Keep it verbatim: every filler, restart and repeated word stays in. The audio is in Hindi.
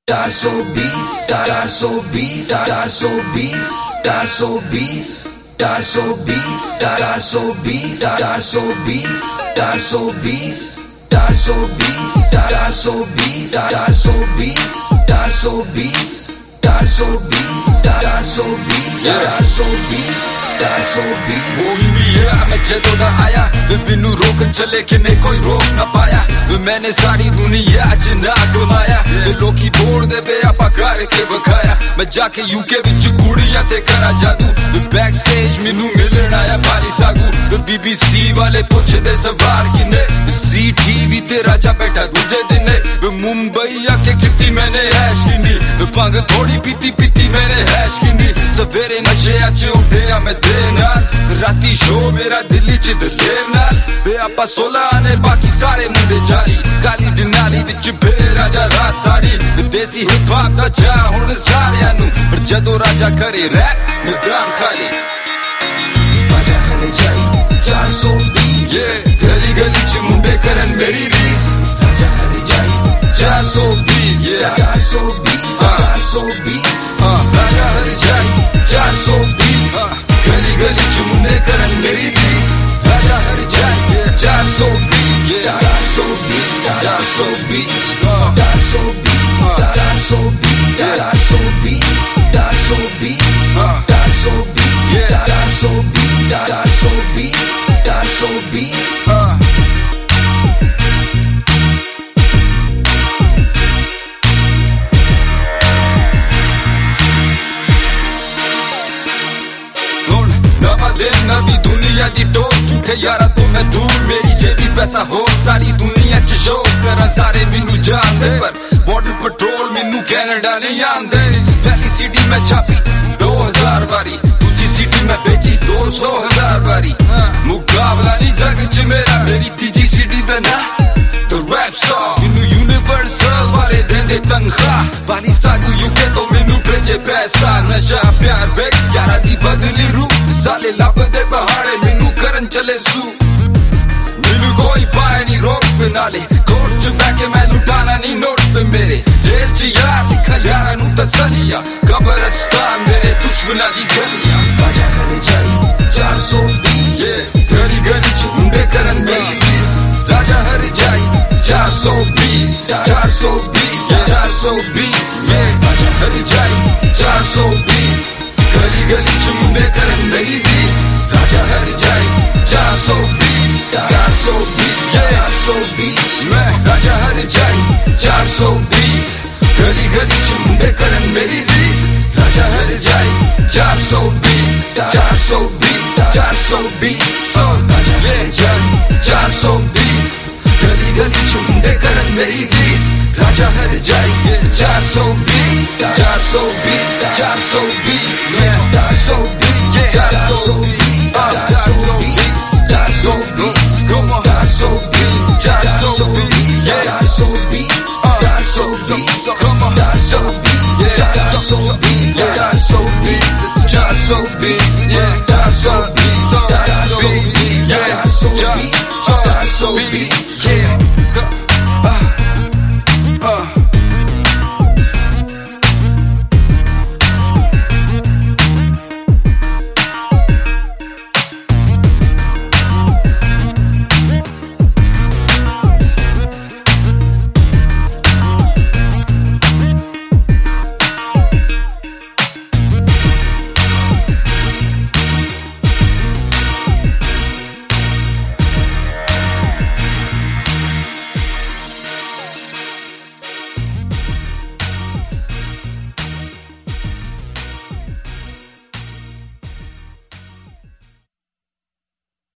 चार सौ बीस चार सौ बीस चार सौ बीस चार सौ बीस चार सौ बीस चार सौ बीस चार सौ बीस चार सौ बीस चार सौ बीस चार सौ बीस चार सौ बीस चार सौ बीस चार सौ बीस चार सौ बीस चार सौ बीस चार सौ बीस वही भी है मैं जदों दा आया वे मैनू रोकन चले कि नहीं कोई रोक ना पाया वे मैंने सारी दुनिया च ना घुमाया वे लोकी बोल दे बे आपा करके बखाया मैं जाके यूके विच कुड़ियां ते करा जादू वे बैक स्टेज मैनू मिलन आया बाली सागू वे बीबीसी वाले पुछदे सवाल किने सी टीवी ते राजा बैठा दूजे दिन वे मुंबई आके किती मैंने ऐश किनी वे भंग थोड़ी पीती पीती मैंने हैश किनी सवेरे नशे अच उठे मैं देर नाल राती शो मेरा दिल्ली च दलेर नाल बे आपा सोलह आने बाकी सारे मुंडे जारी काली डनाली विच बे राजा रात सारी देसी हिप हॉप दा चा हुण सारियां नू पर जदों राजा करे रैप मैदान खाली राजा करे जाई चार सौ बीस गली गली च मुंडे करन मेरी रीस राजा करे जाई चार सौ बीस चार सौ बीस चार सौ बीस राजा करे जाई चार सौ बीस गली गली च मुंडे करन मेरी रीस राजा करे जाई चार सौ बीस चार सौ बीस चार सौ बीस चार सौ बीस चार सौ बीस चार सौ बीस चार सौ बीस चार सौ बीस चार सौ बीस चार सौ बीस चार सौ बीस नवी दुनिया दी टोर झूठे यारा तो मैं दूर मेरी जेबी पैसा हो सारी दुनिया च शो करा सारे मैनू जानदे पर बॉर्डर पेट्रोल मैनू कैनेडा नहीं आंदे पहली सिटी में छापी दो हजार बारी दूजी सिटी में भेजी दो सौ हजार बारी मुकाबला नहीं जग च मेरा मेरी तीजी सिटी दा ना तो रैप सॉन्ग मैनू यूनिवर्सल वाले देंदे तनख्वाह बाली सागू यूके तो मैनू भेजे पैसा नशा प्यार बेग यारा दी बदली रूह साले लभदे बहाड़े मैनू करन चले सू मैनू कोई पाए नहीं रोक पे नाले कोर्ट च बैके मैं लुटाना नहीं नोट पे मेरे जेल च यार लिखा यारा नू तसलिया कब्रिस्तान मेरे दुश्मना दी गलियां राजा करे जाई चार सौ बीस गली गली च मुंडे करन मेरी रीस राजा हर जाई चार सौ बीस चार सौ बीस चार सौ बीस राजा हर जाई चार सौ बीस गली गली च मुंडे करन मेरी रीस राजा हर जाई चार सौ बीस चार सौ बीस चार सौ बीस मैं राजा हर जाई चार सौ बीस गली गली च मुंडे करन मेरी रीस राजा हर जाई चार सौ बीस चार सौ बीस चार सौ बीस राजा हर जाई चार सौ बीस गली गली च मुंडे करन मेरी रीस राजा हर जाई चार सौ बीस चार सौ बीस चार सौ बीस चार सौ बीस चार सौ बीस चार सौ बीस चार सौ बीस चार सौ बीस चार सौ बीस चार सौ बीस चार सौ बीस चार सौ बीस चार सौ बीस चार सौ बीस चार सौ बीस चार सौ बीस चार सौ बीस चार सौ बीस चार सौ बीस